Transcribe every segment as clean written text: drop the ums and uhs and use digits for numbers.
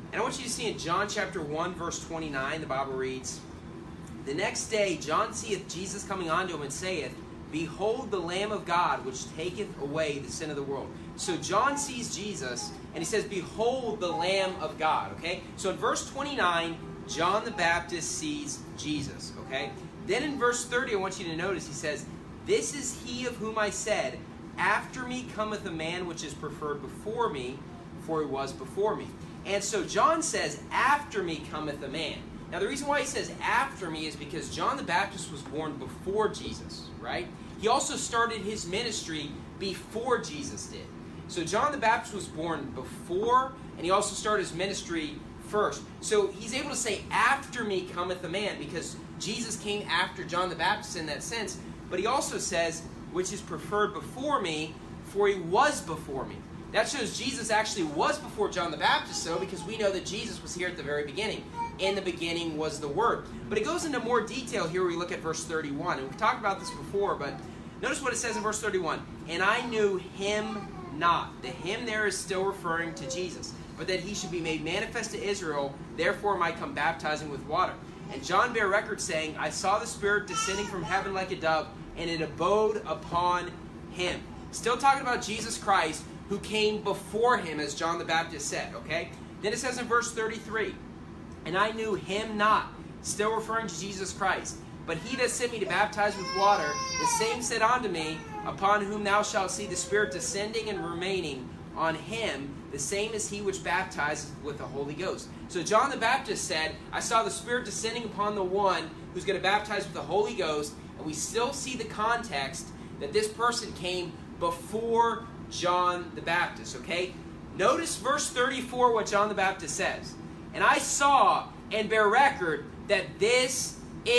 And I want you to see in John chapter 1, verse 29, the Bible reads, "The next day John seeth Jesus coming unto him, and saith, Behold the Lamb of God, which taketh away the sin of the world." So John sees Jesus, and he says, "Behold the Lamb of God." Okay? So in verse 29, John the Baptist sees Jesus. Okay? Then in verse 30, I want you to notice, he says, "This is he of whom I said, After me cometh a man which is preferred before me, for he was before me." And so John says, "After me cometh a man." Now the reason why he says "after me" is because John the Baptist was born before Jesus, right? He also started his ministry before Jesus did. So John the Baptist was born before, and he also started his ministry first. So he's able to say, "After me cometh a man," because Jesus came after John the Baptist in that sense. But he also says, "Which is preferred before me, for he was before me." That shows Jesus actually was before John the Baptist, though, because we know that Jesus was here at the very beginning. In the beginning was the Word. But it goes into more detail here when we look at verse 31. And we've talked about this before, but notice what it says in verse 31. "And I knew him not." The him there is still referring to Jesus. "But that he should be made manifest to Israel, therefore am I come baptizing with water. And John bare record, saying, I saw the Spirit descending from heaven like a dove, and it abode upon him." Still talking about Jesus Christ, who came before him, as John the Baptist said, okay? Then it says in verse 33, "And I knew him not," still referring to Jesus Christ. "But he that sent me to baptize with water, the same said unto me, Upon whom thou shalt see the Spirit descending and remaining on him, the same is he which baptizes with the Holy Ghost." So John the Baptist said, "I saw the Spirit descending upon the one who's going to baptize with the Holy Ghost," and we still see the context that this person came before John the Baptist, okay? Notice verse 34, what John the Baptist says. "And I saw and bear record that this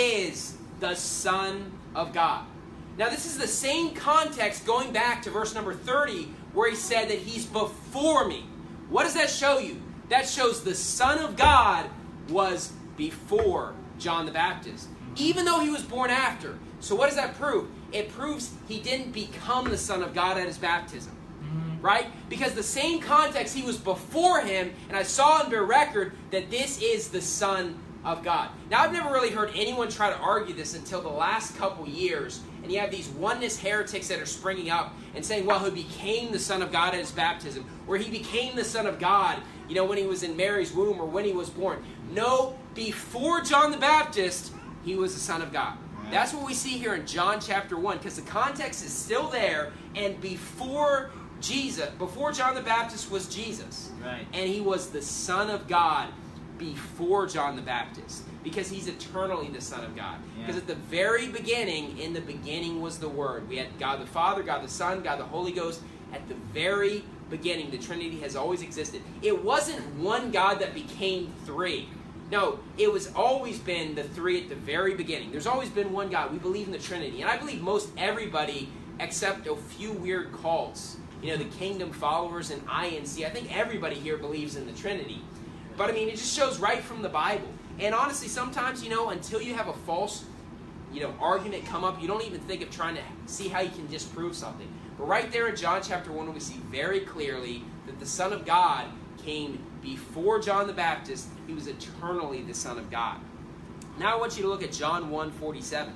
is the Son of God." Now this is the same context going back to verse number 30, where he said that he's before me. What does that show you? That shows the Son of God was before John the Baptist, even though he was born after. So what does that prove? It proves he didn't become the Son of God at his baptism. Right? Because the same context, he was before him, and I saw and bear record that this is the Son of God. Now, I've never really heard anyone try to argue this until the last couple years, and you have these oneness heretics that are springing up and saying, well, he became the Son of God at his baptism, or he became the Son of God, when he was in Mary's womb or when he was born. No, before John the Baptist, he was the Son of God. That's what we see here in John chapter 1, because the context is still there, and before John the Baptist was Jesus. Right. And he was the Son of God before John the Baptist, because he's eternally the Son of God. Because at the very beginning, in the beginning was the Word. We had God the Father, God the Son, God the Holy Ghost. At the very beginning, the Trinity has always existed. It wasn't one God that became three. No, it was always been the three at the very beginning. There's always been one God. We believe in the Trinity. And I believe most everybody, except a few weird cults, the Kingdom followers and INC, I think everybody here believes in the Trinity. But it just shows right from the Bible. And honestly, sometimes, until you have a false, argument come up, you don't even think of trying to see how you can disprove something. But right there in John chapter 1, we see very clearly that the Son of God came before John the Baptist. He was eternally the Son of God. Now I want you to look at John 1:47.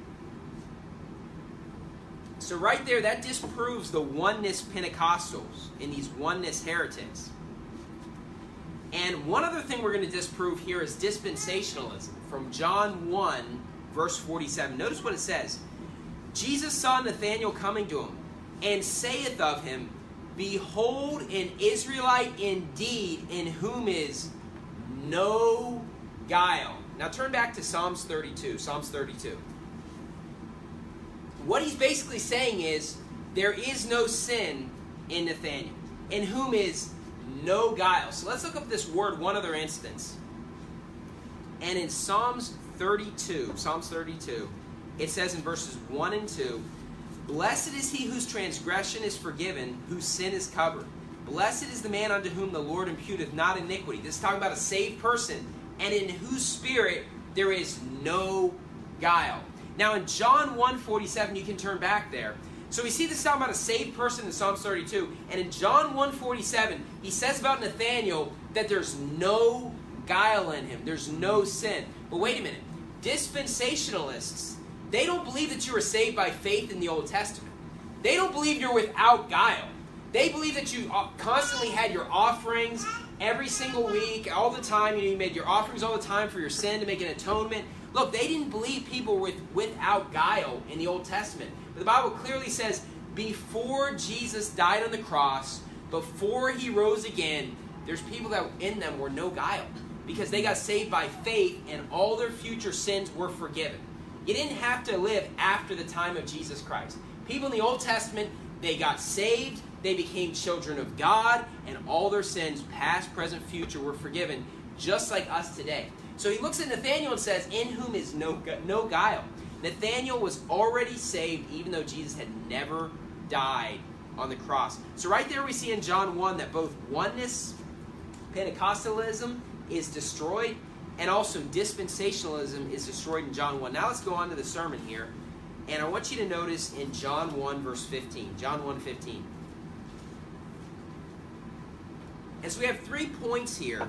So right there, that disproves the oneness Pentecostals and these oneness heretics. And one other thing we're going to disprove here is dispensationalism. From John 1, verse 47. Notice what it says. "Jesus saw Nathanael coming to him, and saith of him, Behold, an Israelite indeed, in whom is no guile." Now turn back to Psalms 32. Psalms 32. What he's basically saying is, there is no sin in Nathanael, in whom is no guile. So let's look up this word one other instance. And in Psalms 32, it says in verses 1 and 2, "Blessed is he whose transgression is forgiven, whose sin is covered. Blessed is the man unto whom the Lord imputeth not iniquity." This is talking about a saved person, "and in whose spirit there is no guile." Now in John 1:47, you can turn back there. So we see this talking about a saved person in Psalms 32. And in John 1:47, he says about Nathanael that there's no guile in him. There's no sin. But wait a minute. Dispensationalists, they don't believe that you are saved by faith in the Old Testament. They don't believe you're without guile. They believe that you constantly had your offerings every single week, all the time. You made your offerings all the time for your sin to make an atonement. Look, they didn't believe people were without guile in the Old Testament. But the Bible clearly says before Jesus died on the cross, before he rose again, there's people that in them were no guile because they got saved by faith and all their future sins were forgiven. You didn't have to live after the time of Jesus Christ. People in the Old Testament, they got saved, they became children of God, and all their sins, past, present, future, were forgiven, just like us today. So he looks at Nathanael and says, in whom is no guile. Nathanael was already saved, even though Jesus had never died on the cross. So right there we see in John 1 that both oneness, Pentecostalism, is destroyed, and also dispensationalism is destroyed in John 1. Now let's go on to the sermon here. And I want you to notice in John 1, verse 15. John 1:15. And so we have 3 points here.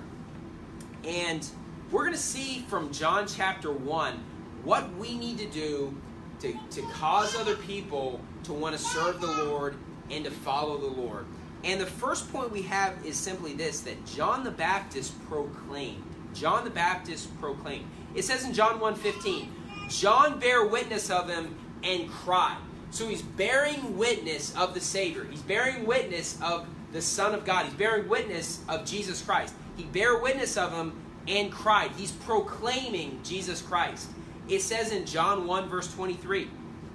And we're going to see from John chapter 1 what we need to do to cause other people to want to serve the Lord and to follow the Lord. And the first point we have is simply this, that John the Baptist proclaimed. John the Baptist proclaimed. It says in John 1:15, John bare witness of him and cried. So he's bearing witness of the Savior. He's bearing witness of the Son of God. He's bearing witness of Jesus Christ. He bare witness of him and cried. He's proclaiming Jesus Christ. It says in John 1, verse 23,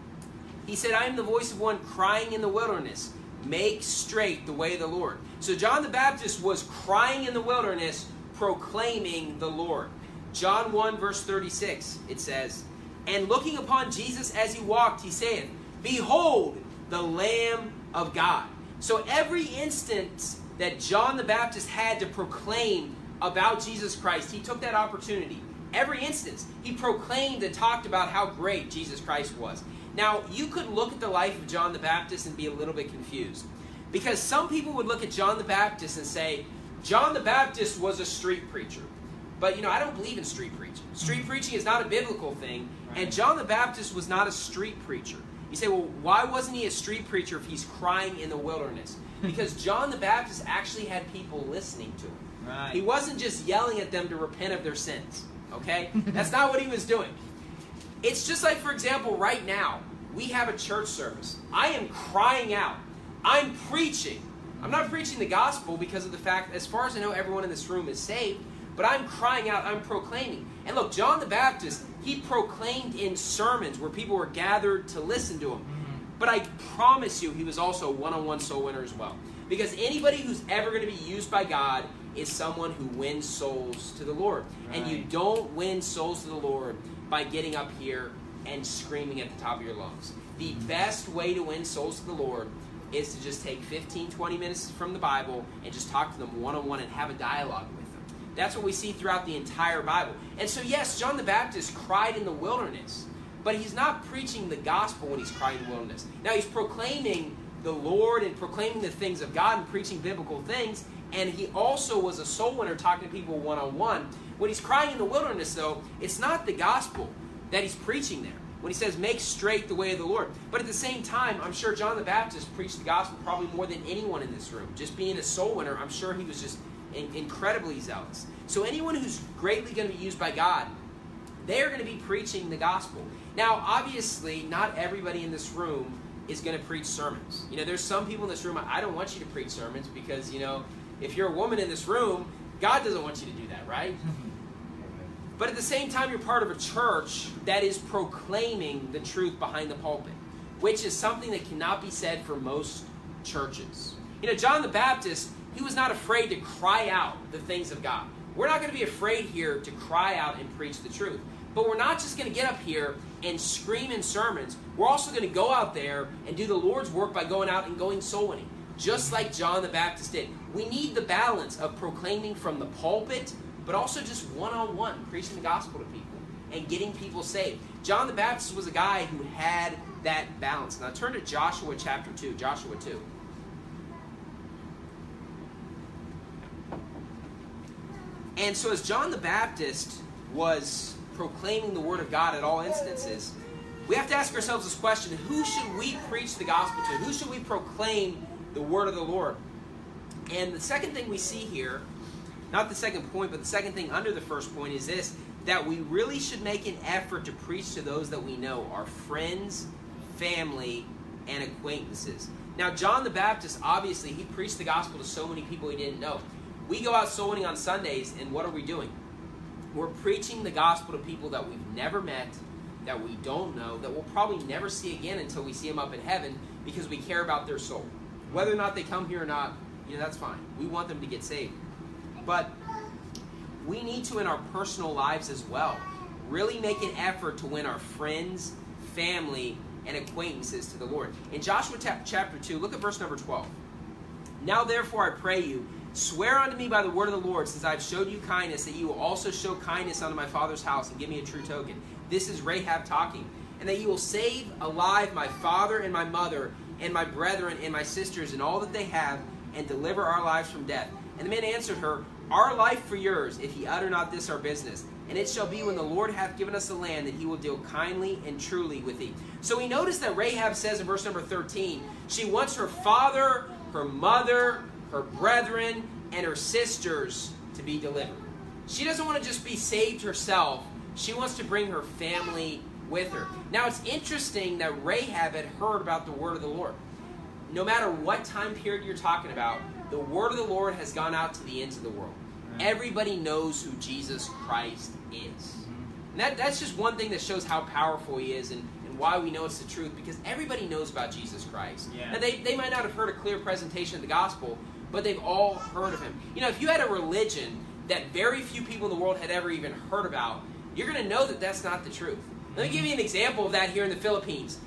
he said, I am the voice of one crying in the wilderness, make straight the way of the Lord. So John the Baptist was crying in the wilderness, proclaiming the Lord. John 1, verse 36, it says, and looking upon Jesus as he walked, he saith, behold, the Lamb of God. So every instance that John the Baptist had to proclaim about Jesus Christ, he took that opportunity. Every instance, he proclaimed and talked about how great Jesus Christ was. Now, you could look at the life of John the Baptist and be a little bit confused. Because some people would look at John the Baptist and say, John the Baptist was a street preacher. But, I don't believe in street preaching. Street preaching is not a biblical thing. And John the Baptist was not a street preacher. You say, well, why wasn't he a street preacher if he's crying in the wilderness? Because John the Baptist actually had people listening to him. Right. He wasn't just yelling at them to repent of their sins. Okay? That's not what he was doing. It's just like, for example, right now, we have a church service. I am crying out. I'm preaching. I'm not preaching the gospel because of the fact, as far as I know, everyone in this room is saved. But I'm crying out, I'm proclaiming. And look, John the Baptist, he proclaimed in sermons where people were gathered to listen to him. But I promise you, he was also a one-on-one soul winner as well. Because anybody who's ever going to be used by God is someone who wins souls to the Lord. Right. And you don't win souls to the Lord by getting up here and screaming at the top of your lungs. The best way to win souls to the Lord is to just take 15, 20 minutes from the Bible and just talk to them one-on-one and have a dialogue with them. That's what we see throughout the entire Bible. And so, yes, John the Baptist cried in the wilderness, but he's not preaching the gospel when he's crying in the wilderness. Now, he's proclaiming the Lord and proclaiming the things of God and preaching biblical things, and he also was a soul winner talking to people one-on-one. When he's crying in the wilderness, though, it's not the gospel that he's preaching there. When he says, make straight the way of the Lord. But at the same time, I'm sure John the Baptist preached the gospel probably more than anyone in this room. Just being a soul winner, I'm sure he was just incredibly zealous. So anyone who's greatly going to be used by God, they are going to be preaching the gospel. Now, obviously, not everybody in this room is going to preach sermons. There's some people in this room, I don't want you to preach sermons because, if you're a woman in this room, God doesn't want you to do that, right? But at the same time, you're part of a church that is proclaiming the truth behind the pulpit, which is something that cannot be said for most churches. John the Baptist, he was not afraid to cry out the things of God. We're not going to be afraid here to cry out and preach the truth. But we're not just going to get up here and scream in sermons. We're also going to go out there and do the Lord's work by going out and going soul winning, just like John the Baptist did. We need the balance of proclaiming from the pulpit, but also just one-on-one, preaching the gospel to people and getting people saved. John the Baptist was a guy who had that balance. Now turn to Joshua chapter 2. Joshua 2. And so as John the Baptist was proclaiming the word of God at all instances, we have to ask ourselves this question: who should we preach the gospel to? Who should we proclaim the word of the Lord? And the second thing we see here, not the second point, but the second thing under the first point is this, that we really should make an effort to preach to those that we know, our friends, family, and acquaintances. Now, John the Baptist, obviously, he preached the gospel to so many people he didn't know. We go out soul winning on Sundays, and what are we doing? We're preaching the gospel to people that we've never met, that we don't know, that we'll probably never see again until we see them up in heaven, because we care about their soul. Whether or not they come here or not, that's fine. We want them to get saved. But we need to, in our personal lives as well, really make an effort to win our friends, family, and acquaintances to the Lord. In Joshua chapter 2, look at verse number 12. Now therefore I pray you, swear unto me by the word of the Lord, since I have showed you kindness, that you will also show kindness unto my father's house, and give me a true token. This is Rahab talking. And that you will save alive my father and my mother, and my brethren and my sisters, and all that they have, and deliver our lives from death. And the men answered her, Our life for yours, if ye utter not this our business. And it shall be when the Lord hath given us the land, that he will deal kindly and truly with thee. So we notice that Rahab says in verse number 13, she wants her father, her mother, her brethren, and her sisters to be delivered. She doesn't want to just be saved herself. She wants to bring her family with her. Now it's interesting that Rahab had heard about the word of the Lord. No matter what time period you're talking about, the word of the Lord has gone out to the ends of the world. Right. Everybody knows who Jesus Christ is. And that's just one thing that shows how powerful he is and why we know it's the truth, because everybody knows about Jesus Christ. Yeah. Now they might not have heard a clear presentation of the gospel, but they've all heard of him. If you had a religion that very few people in the world had ever even heard about, you're going to know that that's not the truth. Let me give you an example of that here in the Philippines.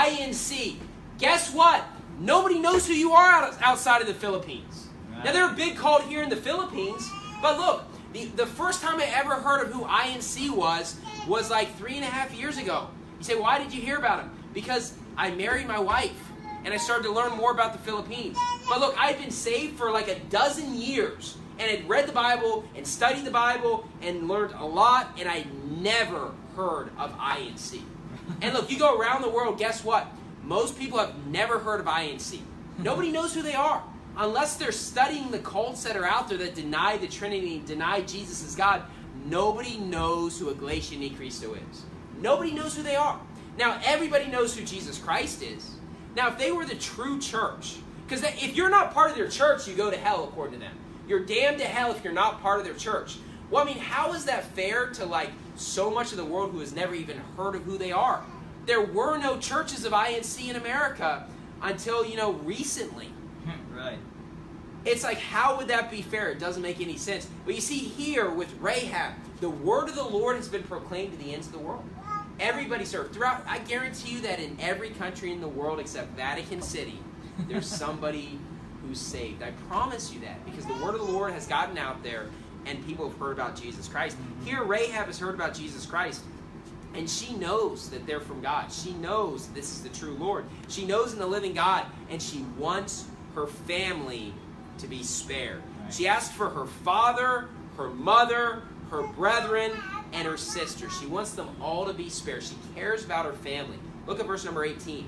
INC. Guess what? Nobody knows who you are outside of the Philippines. Right. Now, they're a big cult here in the Philippines, but look, the first time I ever heard of who INC was like 3.5 years ago. You say, why did you hear about him? Because I married my wife, and I started to learn more about the Philippines. But look, I'd been saved for like a dozen years, and had read the Bible, and studied the Bible, and learned a lot, and I never heard of INC. And look, you go around the world, guess what? Most people have never heard of INC. Nobody knows who they are. Unless they're studying the cults that are out there that deny the Trinity, deny Jesus is God, nobody knows who Iglesia Ni Cristo is. Nobody knows who they are. Now, everybody knows who Jesus Christ is. Now, if they were the true church, because if you're not part of their church, you go to hell according to them. You're damned to hell if you're not part of their church. Well, how is that fair to so much of the world who has never even heard of who they are? There were no churches of INC in America until, recently. Right. It's like, how would that be fair? It doesn't make any sense. But you see here with Rahab, the word of the Lord has been proclaimed to the ends of the world. Everybody served. Throughout, I guarantee you that in every country in the world except Vatican City, there's somebody who's saved. I promise you that, because the word of the Lord has gotten out there and people have heard about Jesus Christ. Here, Rahab has heard about Jesus Christ. And she knows that they're from God. She knows this is the true Lord. She knows in the living God, and she wants her family to be spared. Right. She asked for her father, her mother, her brethren, and her sister. She wants them all to be spared. She cares about her family. Look at verse number 18.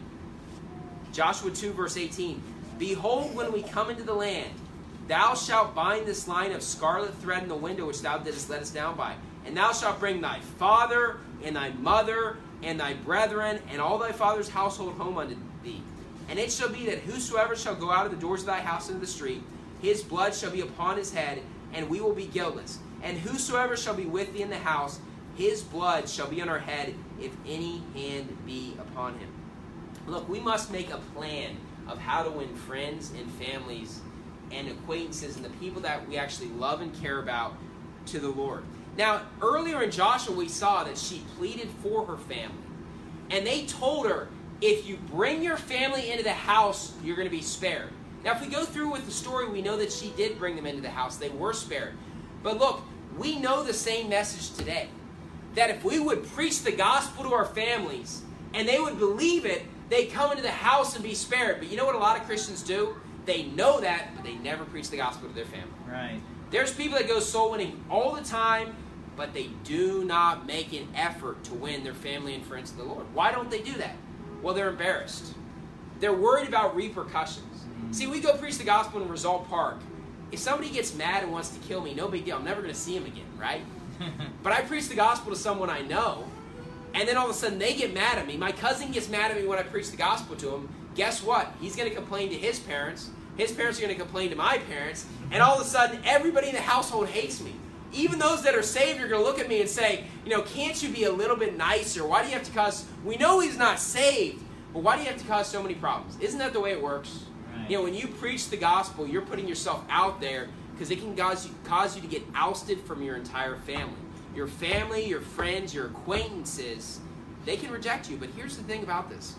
Joshua 2, verse 18. Behold, when we come into the land, thou shalt bind this line of scarlet thread in the window which thou didst let us down by. And thou shalt bring thy father, and thy mother, and thy brethren, and all thy father's household home unto thee. And it shall be that whosoever shall go out of the doors of thy house into the street, his blood shall be upon his head, and we will be guiltless. And whosoever shall be with thee in the house, his blood shall be on our head, if any hand be upon him. Look, we must make a plan of how to win friends and families and acquaintances and the people that we actually love and care about to the Lord. Now, earlier in Joshua, we saw that she pleaded for her family. And they told her, if you bring your family into the house, you're going to be spared. Now, if we go through with the story, we know that she did bring them into the house. They were spared. But look, we know the same message today. That if we would preach the gospel to our families, and they would believe it, they'd come into the house and be spared. But you know what a lot of Christians do? They know that, but they never preach the gospel to their family. Right. There's people that go soul winning all the time, but they do not make an effort to win their family and friends to the Lord. Why don't they do that? Well, they're embarrassed. They're worried about repercussions. See, we go preach the gospel in Result Park. If somebody gets mad and wants to kill me, no big deal. I'm never going to see him again, right? But I preach the gospel to someone I know, and then all of a sudden they get mad at me. My cousin gets mad at me when I preach the gospel to him. Guess what? He's going to complain to his parents. His parents are going to complain to my parents. And all of a sudden, everybody in the household hates me. Even those that are saved are going to look at me and say, can't you be a little bit nicer? Why do you have to cause... We know he's not saved, but why do you have to cause so many problems? Isn't that the way it works? Right. When you preach the gospel, you're putting yourself out there because it can cause you to get ousted from your entire family. Your family, your friends, your acquaintances, they can reject you. But here's the thing about this.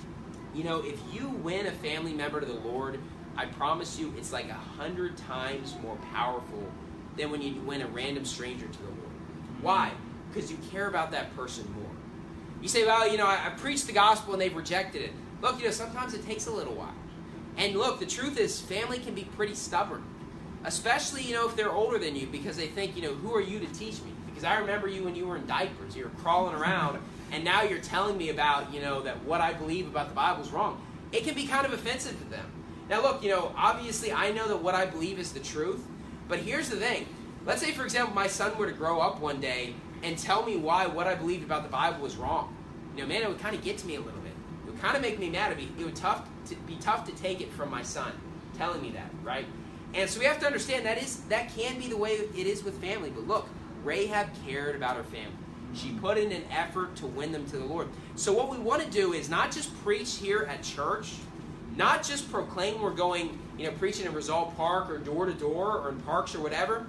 If you win a family member to the Lord, I promise you it's like 100 times more powerful than when you win a random stranger to the Lord. Why? Because you care about that person more. You say, well, I preached the gospel and they've rejected it. Look, sometimes it takes a little while. And look, the truth is family can be pretty stubborn. Especially, if they're older than you because they think, who are you to teach me? Because I remember you when you were in diapers. You were crawling around and now you're telling me about, that what I believe about the Bible is wrong. It can be kind of offensive to them. Now look, obviously I know that what I believe is the truth, but here's the thing. Let's say, for example, my son were to grow up one day and tell me why what I believed about the Bible was wrong. Man, it would kind of get to me a little bit. It would kind of make me mad. It would be tough to take it from my son telling me that, right? And so we have to understand that can be the way it is with family. But look, Rahab cared about her family. She put in an effort to win them to the Lord. So what we want to do is not just preach here at church, not just proclaim we're going, preaching in Result Park or door to door or in parks or whatever,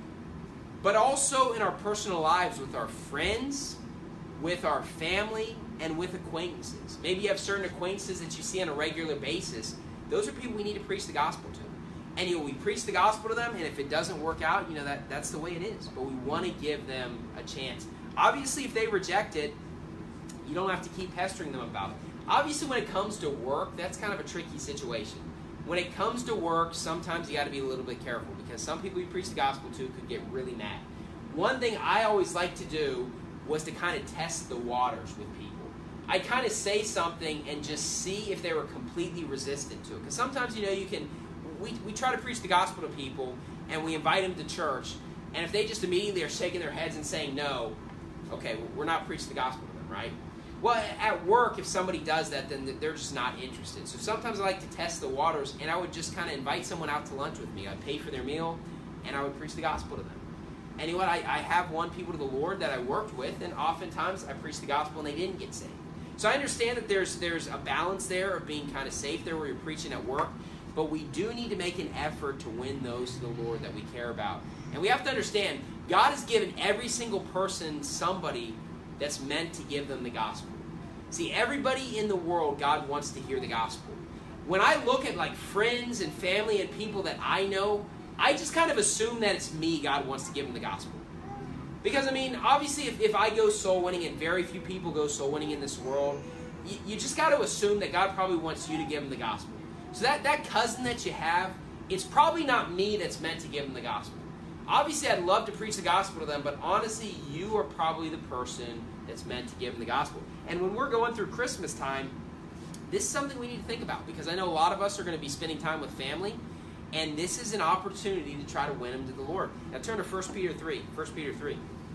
but also in our personal lives with our friends, with our family, and with acquaintances. Maybe you have certain acquaintances that you see on a regular basis. Those are people we need to preach the gospel to. And we preach the gospel to them, and if it doesn't work out, that's the way it is. But we want to give them a chance. Obviously, if they reject it, you don't have to keep pestering them about it. Obviously, when it comes to work, that's kind of a tricky situation. When it comes to work, sometimes you got to be a little bit careful because some people you preach the gospel to could get really mad. One thing I always like to do was to kind of test the waters with people. I kind of say something and just see if they were completely resistant to it. Because sometimes, we try to preach the gospel to people and we invite them to church, and if they just immediately are shaking their heads and saying no, okay, we're not preaching the gospel to them, right? Well, at work, if somebody does that, then they're just not interested. So sometimes I like to test the waters, and I would just kind of invite someone out to lunch with me. I'd pay for their meal, and I would preach the gospel to them. And you know what? I have won people to the Lord that I worked with, and oftentimes I preached the gospel and they didn't get saved. So I understand that there's a balance there of being kind of safe there where you're preaching at work, but we do need to make an effort to win those to the Lord that we care about. And we have to understand, God has given every single person somebody that's meant to give them the gospel. See, everybody in the world, God wants to hear the gospel. When I look at like friends and family and people that I know, I just kind of assume that it's me God wants to give them the gospel. Because, obviously if I go soul winning and very few people go soul winning in this world, you just got to assume that God probably wants you to give them the gospel. So that cousin that you have, it's probably not me that's meant to give them the gospel. Obviously, I'd love to preach the gospel to them, but honestly, you are probably the person that's meant to give them the gospel. And when we're going through Christmas time, this is something we need to think about, because I know a lot of us are going to be spending time with family, and this is an opportunity to try to win them to the Lord. Now turn to 1 Peter 3. 1 Peter 3.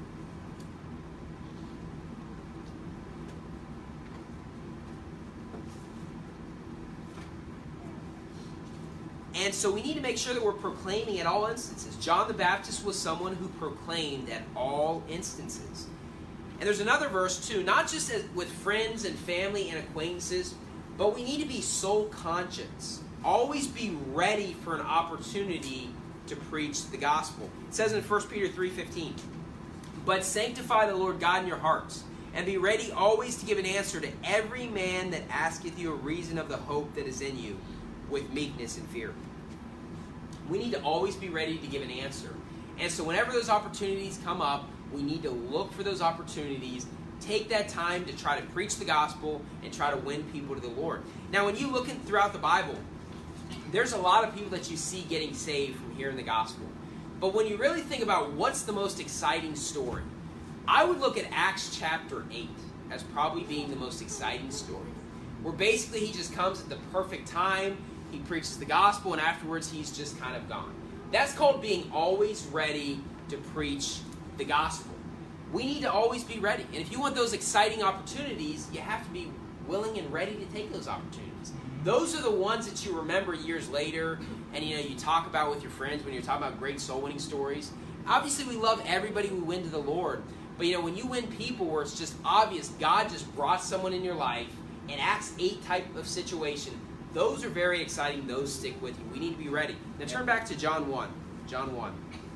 And so we need to make sure that we're proclaiming at all instances. John the Baptist was someone who proclaimed at all instances. And there's another verse too, not just with friends and family and acquaintances, but we need to be soul conscious. Always be ready for an opportunity to preach the gospel. It says in 1 Peter 3:15, "But sanctify the Lord God in your hearts, and be ready always to give an answer to every man that asketh you a reason of the hope that is in you, with meekness and fear." We need to always be ready to give an answer. And so whenever those opportunities come up, we need to look for those opportunities take that time to try to preach the gospel and try to win people to the Lord. Now, when you look throughout the Bible, there's a lot of people that you see getting saved from hearing the gospel. But when you really think about what's the most exciting story, I would look at Acts chapter 8 as probably being the most exciting story. Where basically he just comes at the perfect time, he preaches the gospel, and afterwards he's just kind of gone. That's called being always ready to preach the gospel. We need to always be ready. And if you want those exciting opportunities, you have to be willing and ready to take those opportunities. Those are the ones that you remember years later, and you talk about with your friends when you're talking about great soul winning stories. Obviously, we love everybody we win to the Lord, but when you win people where it's just obvious God just brought someone in your life, an Acts 8 type of situation, those are very exciting. Those stick with you. We need to be ready. Now turn back to John 1. John 1.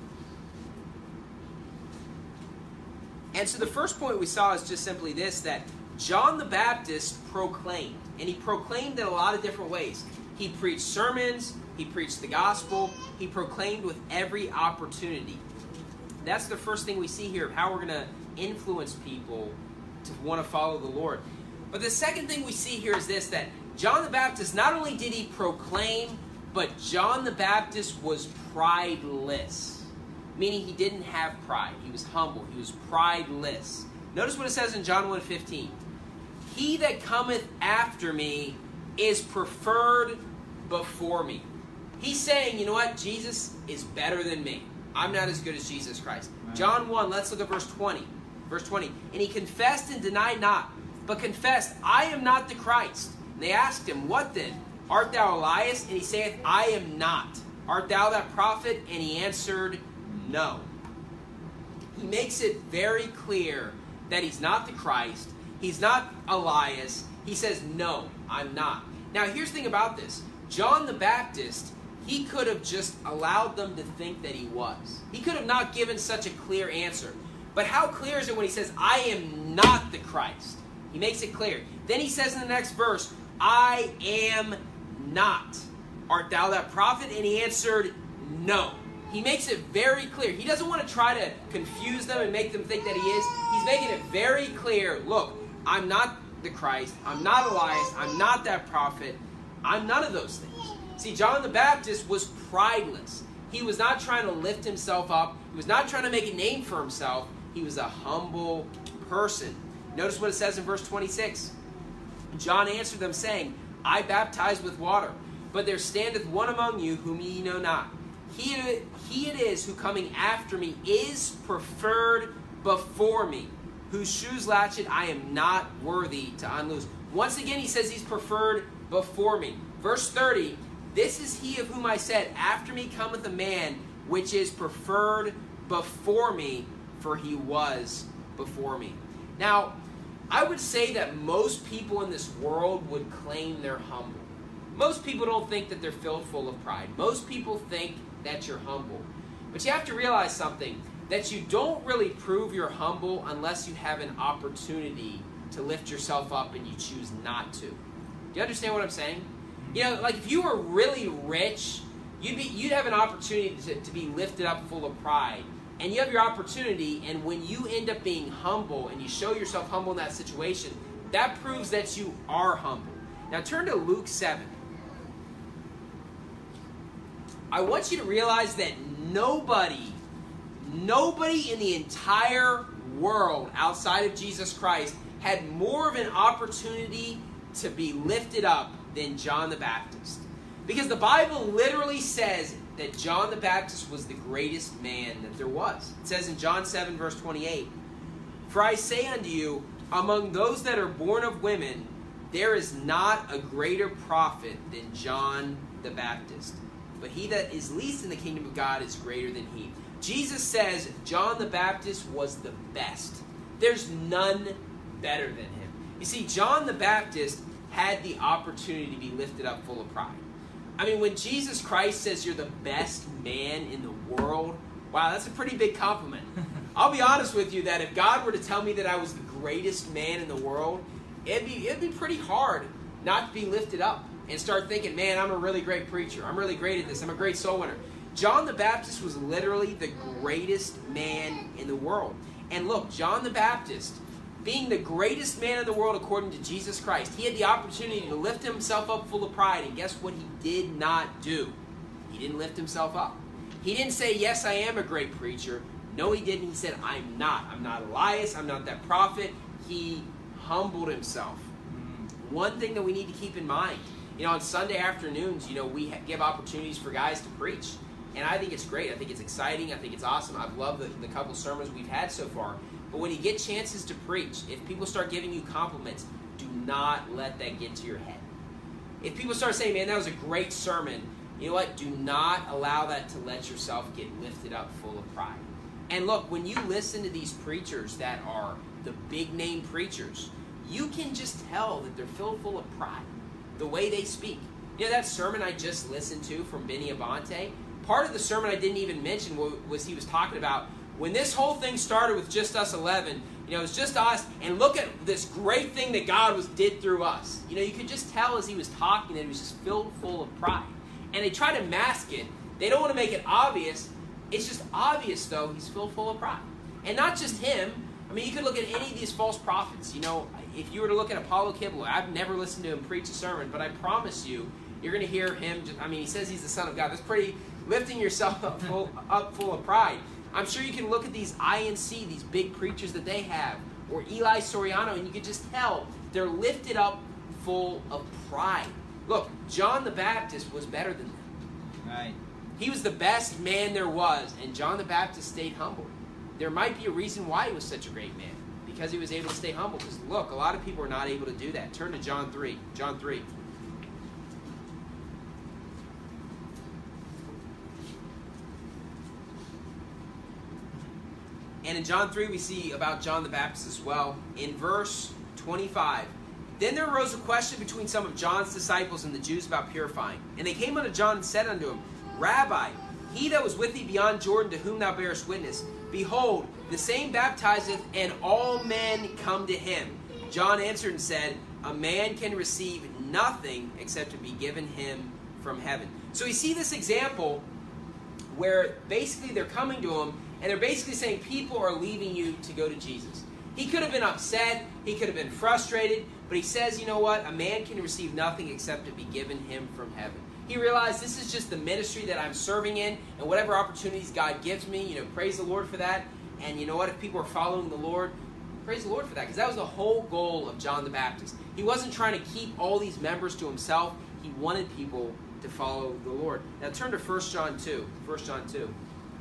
And so the first point we saw is just simply this, that John the Baptist proclaimed. And he proclaimed in a lot of different ways. He preached sermons. He preached the gospel. He proclaimed with every opportunity. That's the first thing we see here of how we're going to influence people to want to follow the Lord. But the second thing we see here is this, that John the Baptist, not only did he proclaim, but John the Baptist was prideless. Meaning he didn't have pride. He was humble. He was prideless. Notice what it says in John 1:15. He that cometh after me is preferred before me. He's saying, you know what? Jesus is better than me. I'm not as good as Jesus Christ. Right. John 1, let's look at verse 20. Verse 20. And he confessed and denied not, but confessed, I am not the Christ. And they asked him, what then? Art thou Elias? And he saith, I am not. Art thou that prophet? And he answered, no. He makes it very clear that he's not the Christ. He's not Elias. He says, no, I'm not. Now, here's the thing about this. John the Baptist, he could have just allowed them to think that he was. He could have not given such a clear answer. But how clear is it when he says, I am not the Christ? He makes it clear. Then he says in the next verse, I am not. Art thou that prophet? And he answered, no. He makes it very clear. He doesn't want to try to confuse them and make them think that he is. He's making it very clear. Look, I'm not the Christ. I'm not Elias. I'm not that prophet. I'm none of those things. See, John the Baptist was prideless. He was not trying to lift himself up. He was not trying to make a name for himself. He was a humble person. Notice what it says in verse 26. John answered them, saying, I baptize with water, but there standeth one among you whom ye know not. He it is who coming after me is preferred before me, whose shoes latchet I am not worthy to unloose. Once again, he says he's preferred before me. Verse 30, this is he of whom I said, after me cometh a man which is preferred before me, for he was before me. Now, I would say that most people in this world would claim they're humble. Most people don't think that they're filled full of pride. Most people think that you're humble. But you have to realize something, that you don't really prove you're humble unless you have an opportunity to lift yourself up and you choose not to. Do you understand what I'm saying? Like if you were really rich, you'd have an opportunity to be lifted up full of pride. And you have your opportunity, and when you end up being humble and you show yourself humble in that situation, that proves that you are humble. Now turn to Luke 7. I want you to realize that nobody in the entire world outside of Jesus Christ had more of an opportunity to be lifted up than John the Baptist. Because the Bible literally says that John the Baptist was the greatest man that there was. It says in John 7, verse 28, For I say unto you, among those that are born of women, there is not a greater prophet than John the Baptist. But he that is least in the kingdom of God is greater than he. Jesus says John the Baptist was the best. There's none better than him. You see, John the Baptist had the opportunity to be lifted up full of pride. I mean, when Jesus Christ says you're the best man in the world, wow, that's a pretty big compliment. I'll be honest with you that if God were to tell me that I was the greatest man in the world, it'd be pretty hard not to be lifted up and start thinking, man, I'm a really great preacher. I'm really great at this. I'm a great soul winner. John the Baptist was literally the greatest man in the world. And look, John the Baptist being the greatest man in the world according to Jesus Christ, he had the opportunity to lift himself up full of pride, and guess what he did not do? He didn't lift himself up. He didn't say, yes, I am a great preacher. No, he didn't. He said, I'm not. I'm not Elias. I'm not that prophet. He humbled himself. One thing that we need to keep in mind, on Sunday afternoons, we give opportunities for guys to preach. And I think it's great. I think it's exciting. I think it's awesome. I've loved the couple sermons we've had so far. But when you get chances to preach, if people start giving you compliments, do not let that get to your head. If people start saying, man, that was a great sermon, you know what? Do not allow that to let yourself get lifted up full of pride. And look, when you listen to these preachers that are the big name preachers, you can just tell that they're filled full of pride. The way they speak. That sermon I just listened to from Benny Abante, part of the sermon I didn't even mention was he was talking about when this whole thing started with just us 11, it was just us, and look at this great thing that God did through us. You could just tell as he was talking that he was just filled full of pride. And they try to mask it. They don't want to make it obvious. It's just obvious, though, he's filled full of pride. And not just him. You could look at any of these false prophets. If you were to look at Apollo Kibler, I've never listened to him preach a sermon, but I promise you, you're going to hear him. He says he's the Son of God. That's pretty lifting yourself up full of pride. I'm sure you can look at these INC, these big preachers that they have, or Eli Soriano, and you can just tell they're lifted up full of pride. Look, John the Baptist was better than them. Right. He was the best man there was, and John the Baptist stayed humble. There might be a reason why he was such a great man, because he was able to stay humble. Because look, a lot of people are not able to do that. Turn to John 3. John 3. And in John 3, we see about John the Baptist as well. In verse 25, then there arose a question between some of John's disciples and the Jews about purifying. And they came unto John and said unto him, Rabbi, he that was with thee beyond Jordan, to whom thou bearest witness, behold, the same baptizeth, and all men come to him. John answered and said, a man can receive nothing except to be given him from heaven. So we see this example where basically they're coming to him, and they're basically saying people are leaving you to go to Jesus. He could have been upset, he could have been frustrated, but he says, you know what? A man can receive nothing except to be given him from heaven. He realized this is just the ministry that I'm serving in, and whatever opportunities God gives me, praise the Lord for that. And you know what? If people are following the Lord, praise the Lord for that, because that was the whole goal of John the Baptist. He wasn't trying to keep all these members to himself. He wanted people to follow the Lord. Now turn to 1 John 2. 1 John 2.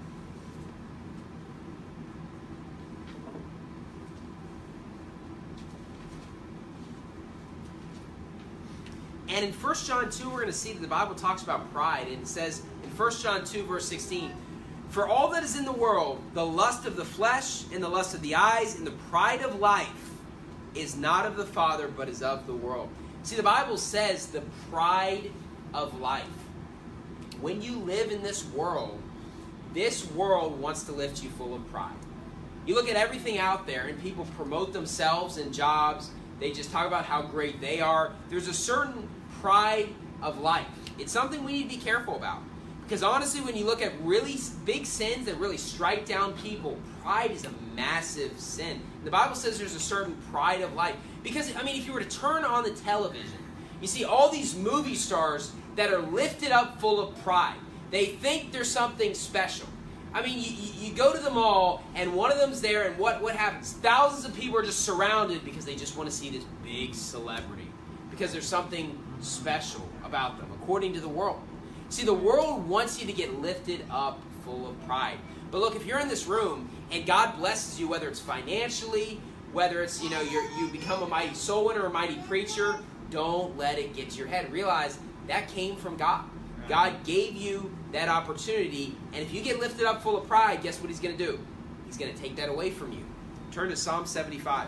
And in 1 John 2, we're going to see that the Bible talks about pride. And it says in 1 John 2, verse 16, for all that is in the world, the lust of the flesh, and the lust of the eyes, and the pride of life, is not of the Father, but is of the world. See, the Bible says the pride of life. When you live in this world wants to lift you full of pride. You look at everything out there, and people promote themselves in jobs. They just talk about how great they are. There's a certain pride of life. It's something we need to be careful about. Because honestly, when you look at really big sins that really strike down people, pride is a massive sin. The Bible says there's a certain pride of life. Because, if you were to turn on the television, you see all these movie stars that are lifted up full of pride. They think they're something special. You go to the mall, and one of them's there, and what happens? Thousands of people are just surrounded because they just want to see this big celebrity. Because there's something special about them, according to the world. See, the world wants you to get lifted up full of pride. But look, if you're in this room, and God blesses you, whether it's financially, whether it's, you become a mighty soul winner or a mighty preacher, don't let it get to your head. Realize that came from God. God gave you that opportunity, and if you get lifted up full of pride, guess what he's going to do? He's going to take that away from you. Turn to Psalm 75.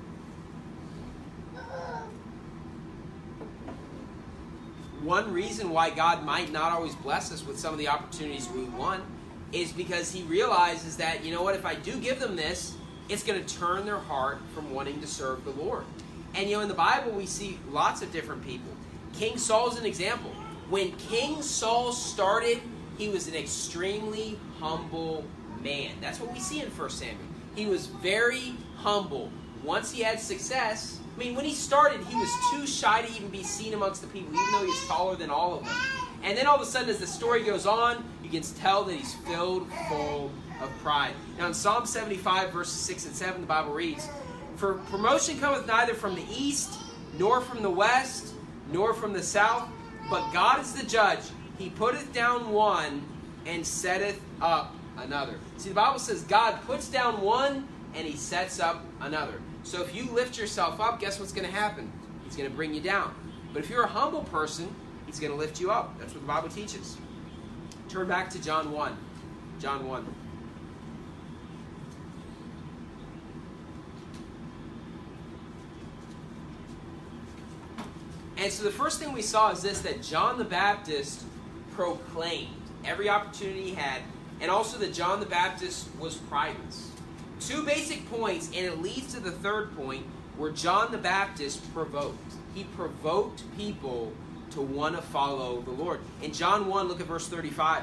One reason why God might not always bless us with some of the opportunities we want is because he realizes that, you know what, if I do give them this, it's going to turn their heart from wanting to serve the Lord. And, in the Bible, we see lots of different people. King Saul's an example. When King Saul started, he was an extremely humble man. That's what we see in 1 Samuel. He was very humble, once he had success, I mean, when he started, he was too shy to even be seen amongst the people, even though he was taller than all of them. And then all of a sudden, as the story goes on, you can tell that he's filled full of pride. Now, in Psalm 75, verses 6 and 7, the Bible reads, "For promotion cometh neither from the east, nor from the west, nor from the south, but God is the judge. He putteth down one, and setteth up another." See, the Bible says God puts down one, and he sets up another. So if you lift yourself up, guess what's going to happen? He's going to bring you down. But if you're a humble person, he's going to lift you up. That's what the Bible teaches. Turn back to John 1. John 1. And so the first thing we saw is this, that John the Baptist proclaimed every opportunity he had, and also that John the Baptist was prideless. Two basic points, and it leads to the third point, where John the Baptist provoked. He provoked people to want to follow the Lord. In John 1, look at verse 35.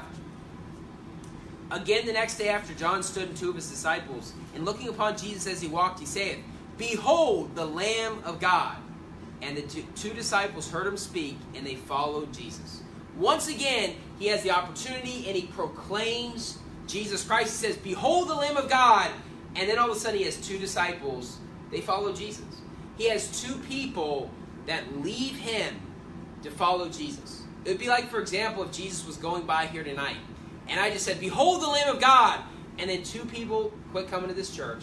"Again the next day after John stood and two of his disciples, and looking upon Jesus as he walked, he saith, Behold the Lamb of God. And the two disciples heard him speak, and they followed Jesus." Once again, he has the opportunity, and he proclaims Jesus Christ. He says, "Behold the Lamb of God." And then all of a sudden, he has two disciples. They follow Jesus. He has two people that leave him to follow Jesus. It would be like, for example, if Jesus was going by here tonight, and I just said, "Behold the Lamb of God," and then two people quit coming to this church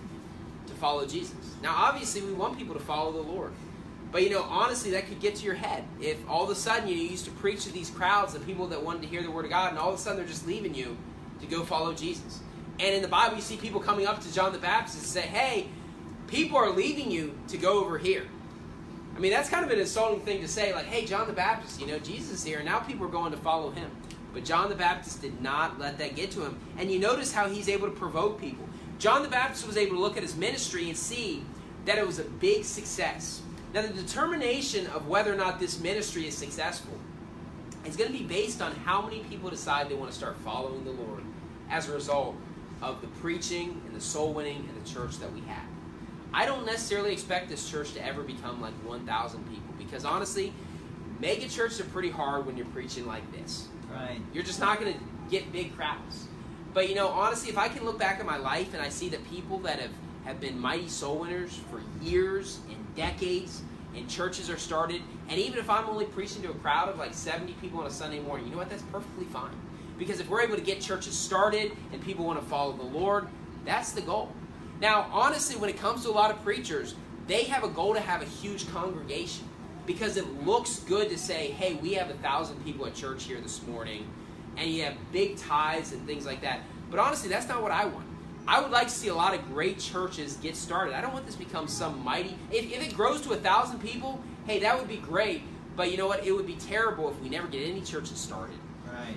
to follow Jesus. Now, obviously, we want people to follow the Lord. But, honestly, that could get to your head. If all of a sudden you used to preach to these crowds of people that wanted to hear the Word of God, and all of a sudden they're just leaving you to go follow Jesus. And in the Bible, you see people coming up to John the Baptist and say, "Hey, people are leaving you to go over here." I mean, that's kind of an insulting thing to say, like, "Hey, John the Baptist, Jesus is here, and now people are going to follow him." But John the Baptist did not let that get to him. And you notice how he's able to provoke people. John the Baptist was able to look at his ministry and see that it was a big success. Now, the determination of whether or not this ministry is successful is going to be based on how many people decide they want to start following the Lord as a result of the preaching and the soul winning and the church that we have. I don't necessarily expect this church to ever become like 1,000 people, because honestly, mega churches are pretty hard when you're preaching like this. Right. You're just not going to get big crowds. But honestly, if I can look back at my life and I see that people that have been mighty soul winners for years and decades, and churches are started, and even if I'm only preaching to a crowd of like 70 people on a Sunday morning, you know what? That's perfectly fine. Because if we're able to get churches started and people want to follow the Lord, that's the goal. Now, honestly, when it comes to a lot of preachers, they have a goal to have a huge congregation, because it looks good to say, "Hey, we have 1,000 people at church here this morning," and you have big tithes and things like that. But honestly, that's not what I want. I would like to see a lot of great churches get started. I don't want this to become some mighty... If it grows to 1,000 people, hey, that would be great. But you know what? It would be terrible if we never get any churches started. Right.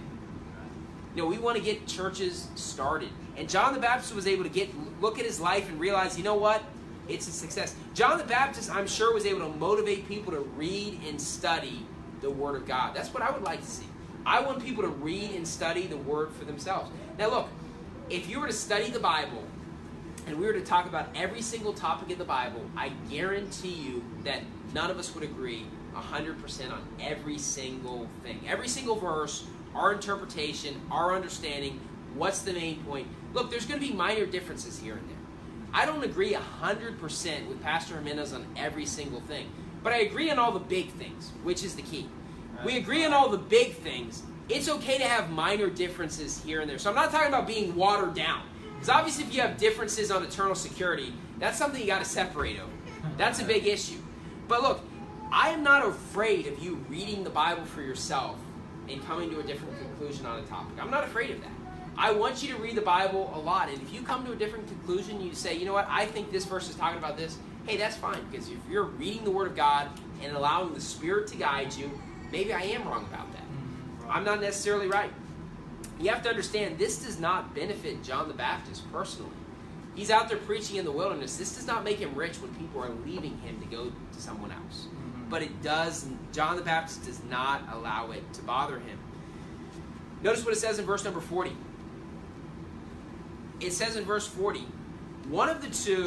We want to get churches started. And John the Baptist was able to look at his life and realize, you know what? It's a success. John the Baptist, I'm sure, was able to motivate people to read and study the Word of God. That's what I would like to see. I want people to read and study the Word for themselves. Now look, if you were to study the Bible and we were to talk about every single topic in the Bible, I guarantee you that none of us would agree 100% on every single thing. Every single verse, our interpretation, our understanding, what's the main point. Look, there's going to be minor differences here and there. I don't agree 100% with Pastor Jimenez on every single thing, but I agree on all the big things, which is the key. We agree on all the big things. It's okay to have minor differences here and there. So I'm not talking about being watered down. Because obviously if you have differences on eternal security, that's something you got to separate over. That's a big issue. But look, I am not afraid of you reading the Bible for yourself and coming to a different conclusion on a topic. I'm not afraid of that. I want you to read the Bible a lot. And if you come to a different conclusion, you say, you know what, I think this verse is talking about this. Hey, that's fine. Because if you're reading the Word of God and allowing the Spirit to guide you, maybe I am wrong about that. I'm not necessarily right. You have to understand, this does not benefit John the Baptist personally. He's out there preaching in the wilderness. This does not make him rich when people are leaving him to go to someone else. But it does, John the Baptist does not allow it to bother him. Notice what it says in verse number 40. It says in verse 40, one of the two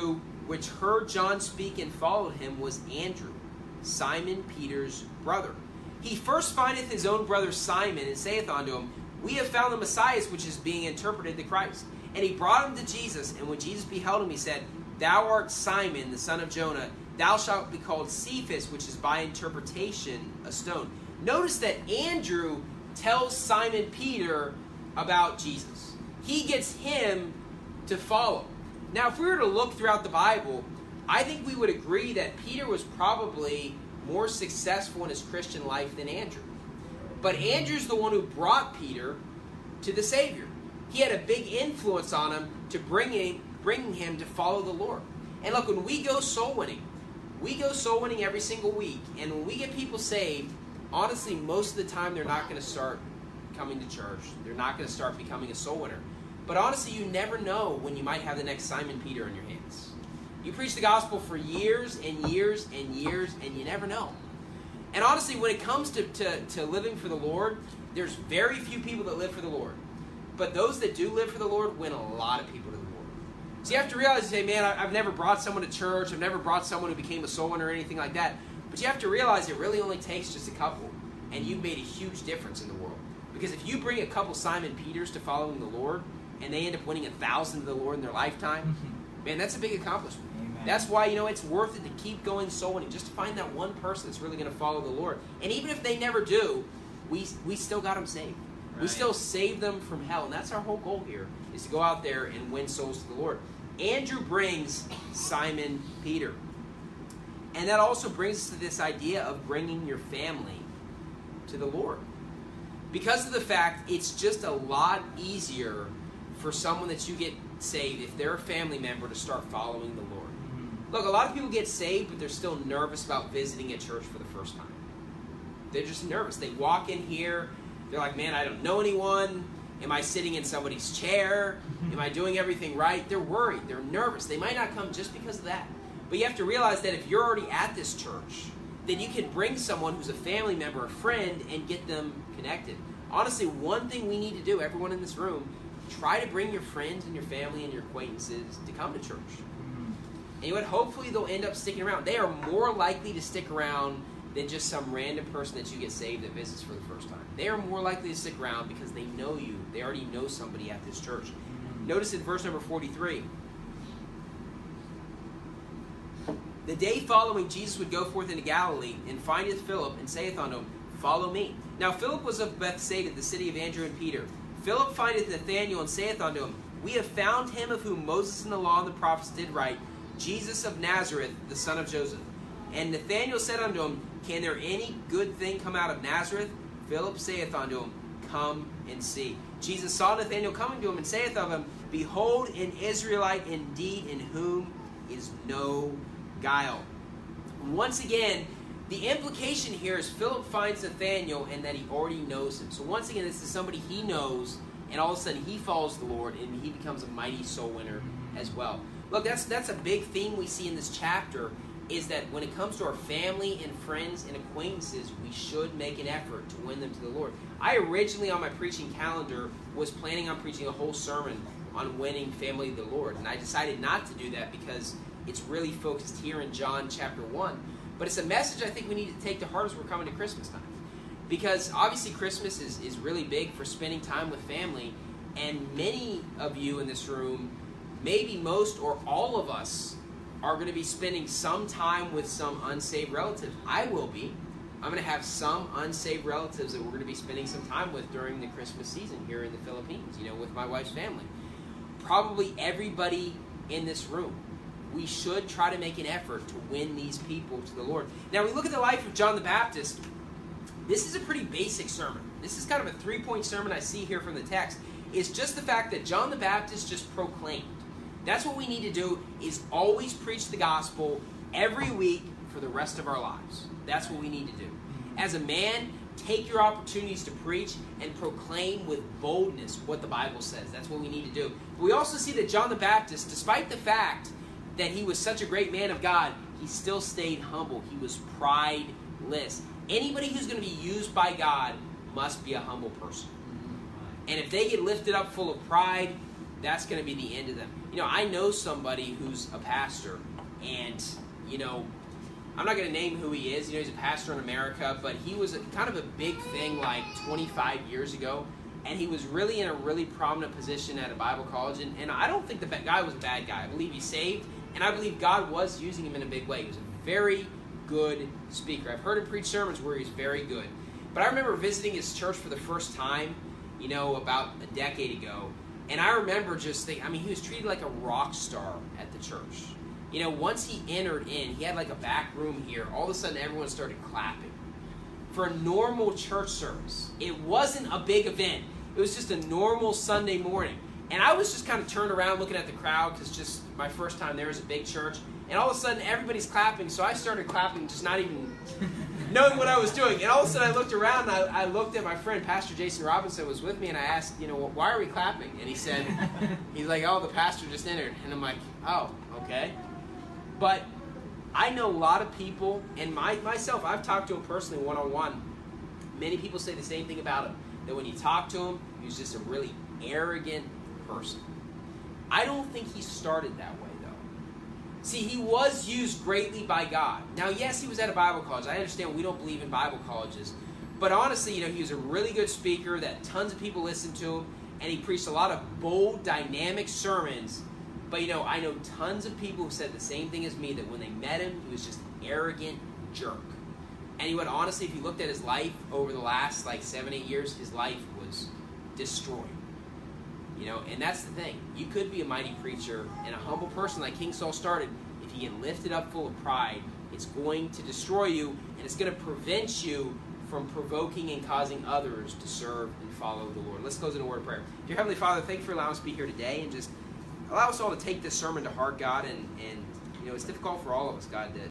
which heard John speak and followed him, was Andrew, Simon Peter's brother. He first findeth his own brother Simon, and saith unto him, We have found the Messiah, which is being interpreted the Christ. And he brought him to Jesus, and when Jesus beheld him, he said, Thou art Simon, the son of Jonah. Thou shalt be called Cephas, which is by interpretation a stone. Notice that Andrew tells Simon Peter about Jesus. He gets him to follow. Now, if we were to look throughout the Bible, I think we would agree that Peter was probably more successful in his Christian life than Andrew. But Andrew's the one who brought Peter to the Savior. He had a big influence on him to bringing him to follow the Lord. And look, when we go soul winning every single week. And when we get people saved, honestly, most of the time they're not going to start coming to church. They're not going to start becoming a soul winner. But honestly, you never know when you might have the next Simon Peter in your hands. You preach the gospel for years and years and years, and you never know. And honestly, when it comes to living for the Lord, there's very few people that live for the Lord. But those that do live for the Lord win a lot of people to the Lord. So you have to realize, say, man, I've never brought someone to church. I've never brought someone who became a soul winner or anything like that. But you have to realize it really only takes just a couple, and you've made a huge difference in the world. Because if you bring a couple Simon Peters to following the Lord, and they end up winning 1,000 to the Lord in their lifetime, man, that's a big accomplishment. Amen. That's why, it's worth it to keep going soul winning, just to find that one person that's really going to follow the Lord. And even if they never do, we still got them saved. Right. We still save them from hell. And that's our whole goal here, is to go out there and win souls to the Lord. Andrew brings Simon Peter. And that also brings us to this idea of bringing your family to the Lord. Because of the fact, it's just a lot easier for someone that you get saved, if they're a family member, to start following the Lord. Look, a lot of people get saved, but they're still nervous about visiting a church for the first time. They're just nervous. They walk in here, they're like, man, I don't know anyone. Am I sitting in somebody's chair? Am I doing everything right? They're worried. They're nervous. They might not come just because of that. But you have to realize that if you're already at this church, then you can bring someone who's a family member, a friend, and get them connected. Honestly, one thing we need to do, everyone in this room, try to bring your friends and your family and your acquaintances to come to church. And hopefully they'll end up sticking around. They are more likely to stick around than just some random person that you get saved that visits for the first time. They are more likely to stick around because they know you. They already know somebody at this church. Notice in verse number 43. The day following, Jesus would go forth into Galilee, and findeth Philip, and saith unto him, Follow me. Now Philip was of Bethsaida, the city of Andrew and Peter. Philip findeth Nathanael, and saith unto him, We have found him of whom Moses and the law and the prophets did write, Jesus of Nazareth, the son of Joseph. And Nathanael said unto him, Can there any good thing come out of Nazareth? Philip saith unto him, Come and see. Jesus saw Nathanael coming to him, and saith of him, Behold, an Israelite indeed, in whom is no guile. Once again, the implication here is Philip finds Nathanael and that he already knows him. So once again, this is somebody he knows, and all of a sudden he follows the Lord, and he becomes a mighty soul winner as well. Look, that's a big theme we see in this chapter, is that when it comes to our family and friends and acquaintances, we should make an effort to win them to the Lord. I originally, on my preaching calendar, was planning on preaching a whole sermon on winning family to the Lord, and I decided not to do that because it's really focused here in John chapter 1. But it's a message I think we need to take to heart as we're coming to Christmas time. Because obviously Christmas is really big for spending time with family. And many of you in this room, maybe most or all of us, are going to be spending some time with some unsaved relatives. I will be. I'm going to have some unsaved relatives that we're going to be spending some time with during the Christmas season here in the Philippines, with my wife's family. Probably everybody in this room. We should try to make an effort to win these people to the Lord. Now, we look at the life of John the Baptist. This is a pretty basic sermon. This is kind of a 3-point sermon I see here from the text. It's just the fact that John the Baptist just proclaimed. That's what we need to do, is always preach the gospel every week for the rest of our lives. That's what we need to do. As a man, take your opportunities to preach and proclaim with boldness what the Bible says. That's what we need to do. But we also see that John the Baptist, despite the fact that he was such a great man of God, he still stayed humble. He was prideless. Anybody who's going to be used by God must be a humble person. And if they get lifted up full of pride, that's going to be the end of them. I know somebody who's a pastor, And, you know, I'm not going to name who he is. You know, he's a pastor in America, but he was kind of a big thing like 25 years ago. And he was really in a really prominent position at a Bible college. And I don't think the guy was a bad guy. I believe he's saved, and I believe God was using him in a big way. He was a very good speaker. I've heard him preach sermons where he's very good. But I remember visiting his church for the first time, you know, about a decade ago. And I remember just thinking, I mean, he was treated like a rock star at the church. You know, once he entered in, he had like a back room here. All of a sudden, everyone started clapping. For a normal church service, it wasn't a big event. It was just a normal Sunday morning. And I was just kind of turned around looking at the crowd because just my first time there was a big church. And all of a sudden, everybody's clapping. So I started clapping, just not even knowing what I was doing. And all of a sudden, I looked around, and I looked at my friend, Pastor Jason Robinson, was with me, and I asked, you know, why are we clapping? And he said, he's like, oh, the pastor just entered. And I'm like, oh, okay. But I know a lot of people, and myself, I've talked to him personally one-on-one. Many people say the same thing about him, that when you talk to him, he was just a really arrogant person. I don't think he started that way, though. See, he was used greatly by God. Now, yes, he was at a Bible college. I understand we don't believe in Bible colleges. But honestly, you know, he was a really good speaker that tons of people listened to him, and he preached a lot of bold, dynamic sermons. But, you know, I know tons of people who said the same thing as me, that when they met him, he was just an arrogant jerk. And you would honestly, if you looked at his life over the last, like, 7-8 years, his life was destroyed. You know, and that's the thing. You could be a mighty preacher and a humble person like King Saul started. If you get lifted up full of pride, it's going to destroy you, and it's going to prevent you from provoking and causing others to serve and follow the Lord. Let's close in a word of prayer. Dear Heavenly Father, thank you for allowing us to be here today, and just allow us all to take this sermon to heart, God, and you know, it's difficult for all of us, God, to